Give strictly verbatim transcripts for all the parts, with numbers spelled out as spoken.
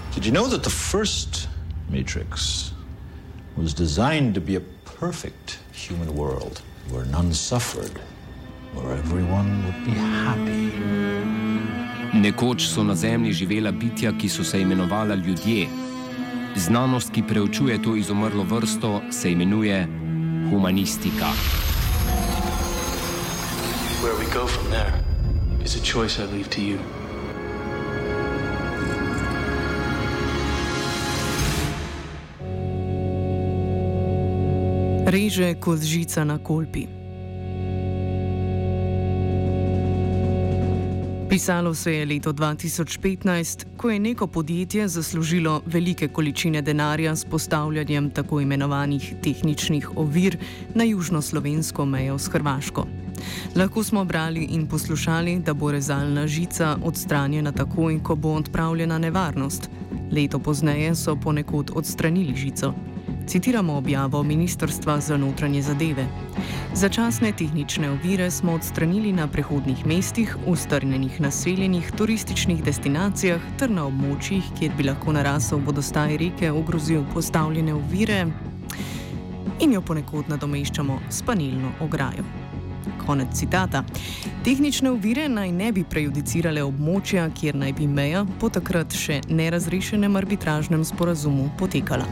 Did you know that the first Matrix was designed to be a perfect human world where none suffered, where everyone would be happy? Nekoč so na Zemlji živela bitja, ki so se imenovala ljudje. Znanost, ki preučuje to izumrlo vrsto, se imenuje humanistika. Where we go from there is a choice I leave to you. Reže kot žica na kolpi. Pisalo se je leto dva tisoč petnajst, ko je neko podjetje zaslužilo velike količine denarja s postavljanjem tako imenovanih tehničnih ovir na južnoslovensko mejo s Hrvaško. Lahko smo brali in poslušali, da bo rezalna žica odstranjena takoj, ko bo odpravljena nevarnost. Leto pozneje so ponekod odstranili žico. Citiramo objavo Ministrstva za notranje zadeve. Začasne tehnične ovire smo odstranili na prehodnih mestih, v strnjenih naseljenih turističnih destinacijah ter na območjih, kjer bi lahko narasel vodostaj reke ogrozil postavljene ovire in jo ponekod nadomeščamo s panelno ograjo. Konec citata. Tehnične ovire naj ne bi prejudicirale območja, kjer naj bi meja po takrat še nerazrešenem arbitražnem sporazumu potekala.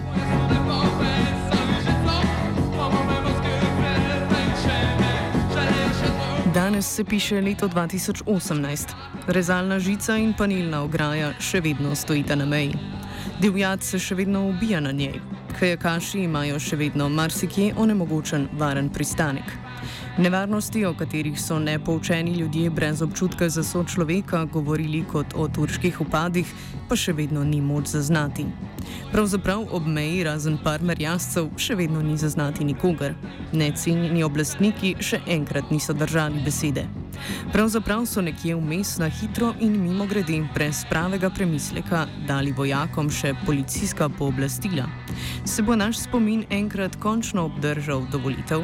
Danes se piše leto dva tisoč osemnajst. Rezalna žica in panelna ograja še vedno stojita na meji. Divjad se še vedno ubija na njej. Kajakaši imajo še vedno marsikje onemogočen varen pristanek. Nevarnosti, o katerih so nepoučeni ljudje brez občutka za sočloveka govorili kot o turških upadih, pa še vedno ni moč zaznati. Pravzaprav ob meji razen par merjascev še vedno ni zaznati nikogar. Necenjeni oblastniki še enkrat niso držali besede. Pravzaprav so nekje vmes na hitro in mimogrede brez pravega premisleka dali vojakom še policijska pooblastila. Se bo naš spomin enkrat končno obdržal do volitev?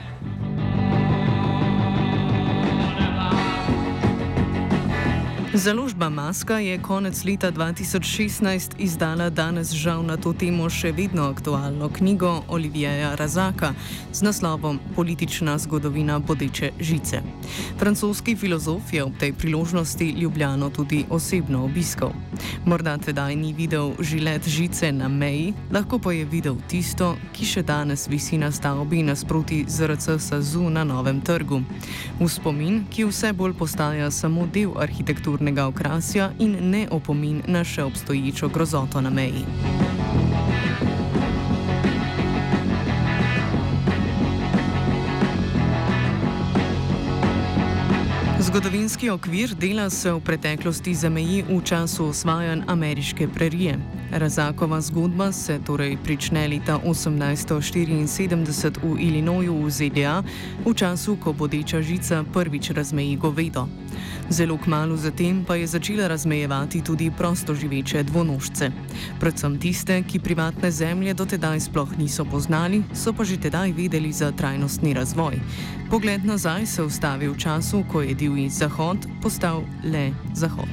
Založba Maska je konec leta dva tisoč šestnajst izdala danes žal na to temo še vedno aktualno knjigo Olivieja Razaka z naslovom Politična zgodovina bodeče žice. Francoski filozof je ob tej priložnosti Ljubljano tudi osebno obiskal. Morda tedaj ni videl žilet žice na meji, lahko pa je videl tisto, ki še danes visi na stavbi nasproti Z R C SAZU na Novem trgu. V spomin, ki vse bolj postaja samo del arhitekturne okrasja in ne opomin na še obstoječo grozoto na meji. Zgodovinski okvir dela se v preteklosti zameji v času osvajanj ameriške prerije. Razakova zgodba se torej prične leta osemnajststo štiriinsedemdeset v Illinoisu v Z D A, v času, ko bodeča žica prvič razmeji govedo. Zelo kmalu zatem pa je začela razmejevati tudi prostoživeče dvonožce. Predvsem tiste, ki privatne zemlje dotedaj sploh niso poznali, so pa že tedaj vedeli za trajnostni razvoj. Pogled nazaj se ustavi v času, ko je divji zahod postal le zahod.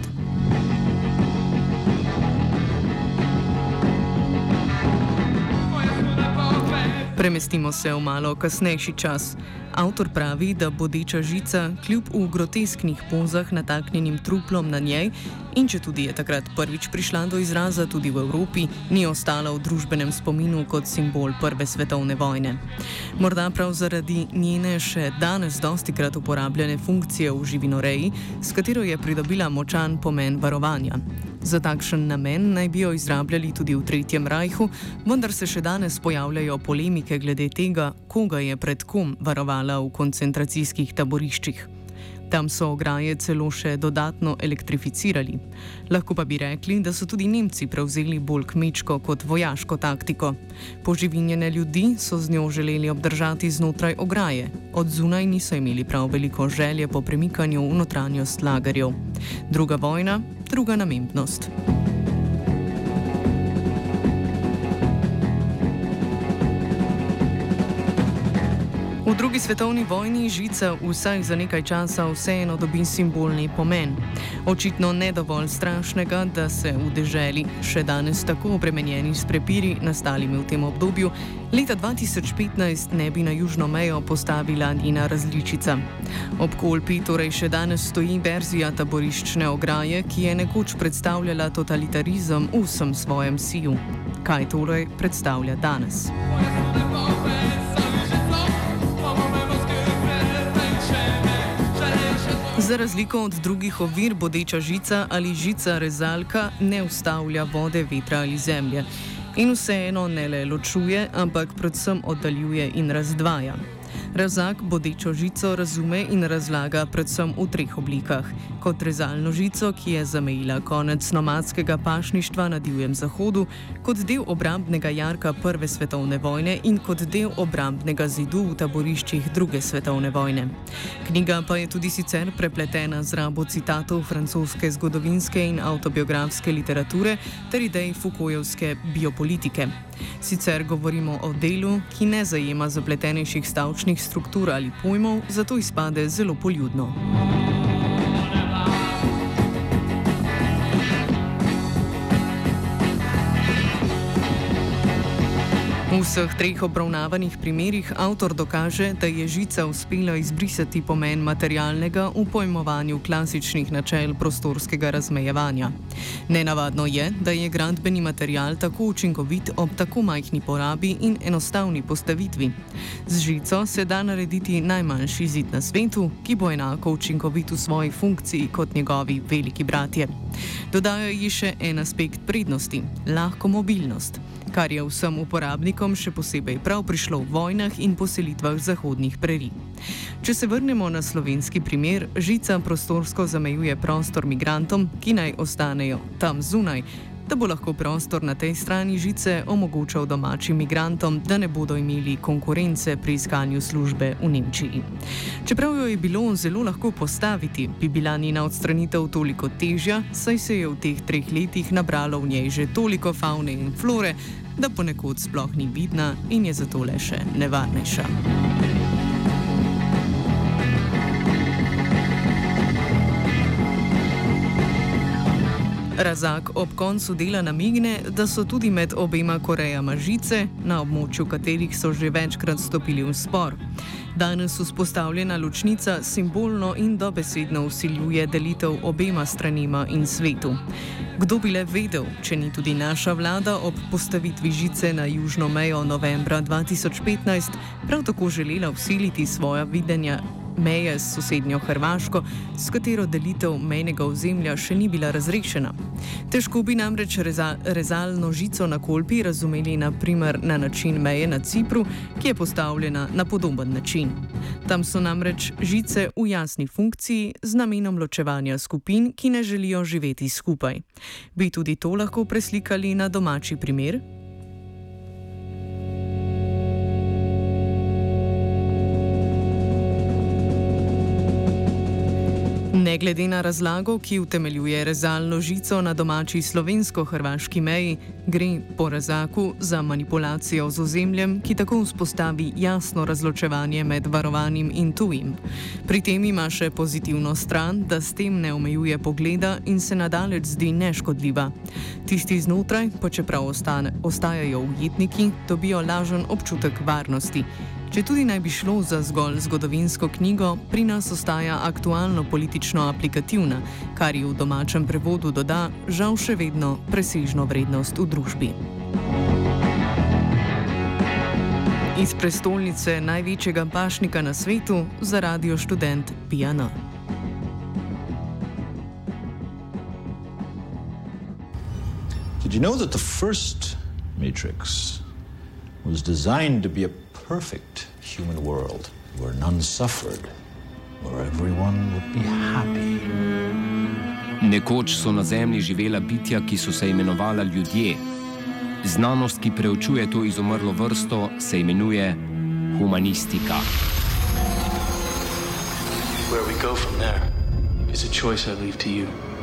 Premestimo se v malo kasnejši čas. Avtor pravi, da bodeča žica kljub v grotesknih pozah nataknjenim truplom na njej in če tudi je takrat prvič prišla do izraza tudi v Evropi, ni ostala v družbenem spominu kot simbol prve svetovne vojne. Morda prav zaradi njene še danes dostikrat uporabljene funkcije v živinoreji, s katero je pridobila močan pomen varovanja. Za takšen namen naj bi jo izrabljali tudi v Tretjem rajhu, vendar se še danes pojavljajo polemike glede tega, koga je pred kom varovala v koncentracijskih taboriščih. Tam so ograje celo še dodatno elektrificirali. Lahko pa bi rekli, da so tudi Nemci prevzeli bolj kmečko kot vojaško taktiko. Poživinjene ljudi so z njo želeli obdržati znotraj ograje. Od zunaj niso imeli prav veliko želje po premikanju v notranjost lagerjev. Druga vojna, druga namembnost. V drugi svetovni vojni žica vsaj za nekaj časa vseeno dobi simbolni pomen. Očitno ne dovolj strašnega, da se v deželi, še danes tako obremenjeni s prepiri, nastalimi v tem obdobju, leta dva tisoč petnajst ne bi na južno mejo postavila njena različica. Ob Kolpi torej še danes stoji verzija taboriščne ograje, ki je nekoč predstavljala totalitarizem v vsem svojem siju. Kaj torej predstavlja danes? Za razliko od drugih ovir bodeča žica ali žica rezalka ne ustavlja vode, vetra ali zemlje. In vseeno ne le ločuje, ampak predvsem oddaljuje in razdvaja. Rezak bodečo žico razume in razlaga predvsem v treh oblikah. Kot rezalno žico, ki je zamejila konec nomadskega pašništva na Divjem zahodu, kot del obrambnega jarka Prve svetovne vojne in kot del obrambnega zidu v taboriščih Druge svetovne vojne. Knjiga pa je tudi sicer prepletena z rabo citatov francoske zgodovinske in avtobiografske literature ter idej Foucaultove biopolitike. Sicer govorimo o delu, ki ne zajema zapletenejših stavčnih struktur ali pojmov, zato izpade zelo poljudno. V vseh treh obravnavanih primerih avtor dokaže, da je žica uspela izbrisati pomen materialnega v pojmovanju klasičnih načel prostorskega razmejevanja. Nenavadno je, da je gradbeni material tako učinkovit ob tako majhni porabi in enostavni postavitvi. Z žico se da narediti najmanjši zid na svetu, ki bo enako učinkovit v svoji funkciji kot njegovi veliki bratje. Dodajo ji še en aspekt prednosti – lahko mobilnost, kar je vsem uporabnikom še posebej prav prišlo v vojnah in poselitvah zahodnih prerij. Če se vrnemo na slovenski primer, žica prostorsko zamejuje prostor migrantom, ki naj ostanejo tam zunaj, da bo lahko prostor na tej strani žice omogočal domačim migrantom, da ne bodo imeli konkurence pri iskanju službe v Nemčiji. Čeprav jo je bilo zelo lahko postaviti, bi bila njena odstranitev toliko težja, saj se je v teh treh letih nabralo v njej že toliko favne in flore, da ponekod sploh ni vidna in je zato le še nevarnejša. Razak ob koncu dela namigne, da so tudi med obema Korejama žice, na območju katerih so že večkrat stopili v spor. Danes vzpostavljena ločnica simbolno in dobesedno vsiljuje delitev obema stranima in svetu. Kdo bi le vedel, če ni tudi naša vlada ob postavitvi žice na južno mejo novembra dva tisoč petnajst prav tako želela vsiliti svoja videnja meje s sosednjo Hrvaško, s katero delitev mejnega ozemlja še ni bila razrešena. Težko bi namreč reza, rezalno žico na Kolpi razumeli na primer na način meje na Cipru, ki je postavljena na podoben način. Tam so namreč žice v jasni funkciji z namenom ločevanja skupin, ki ne želijo živeti skupaj. Bi tudi to lahko preslikali na domači primer? Ne glede na razlago, ki utemeljuje rezalno žico na domači slovensko-hrvaški meji, gre po Razaku za manipulacijo z ozemljem, ki tako vzpostavi jasno razločevanje med varovanim in tujim. Pri tem ima še pozitivno stran, da s tem ne omejuje pogleda in se nadaleč zdi neškodljiva. Tisti znotraj, pa čeprav ostane, ostajajo ujetniki, dobijo lažen občutek varnosti. Če tudi naj bi šlo za zgolj zgodovinsko knjigo, pri nas ostaja aktualno politično aplikativna, kar ji v domačem prevodu doda žal še vedno presežno vrednost v družbi. Iz prestolnice največjega pašnika na svetu za Radio Študent Pijana. Did you know that the first Matrix was designed to be a perfect human world where none suffered, where everyone would be happy? Nekoč so na Zemlji živela bitja, ki so se imenovala ljudje. Znanost, ki preučuje to izumrlo vrsto, se imenuje humanistika. Where we go from there is a choice I leave to you.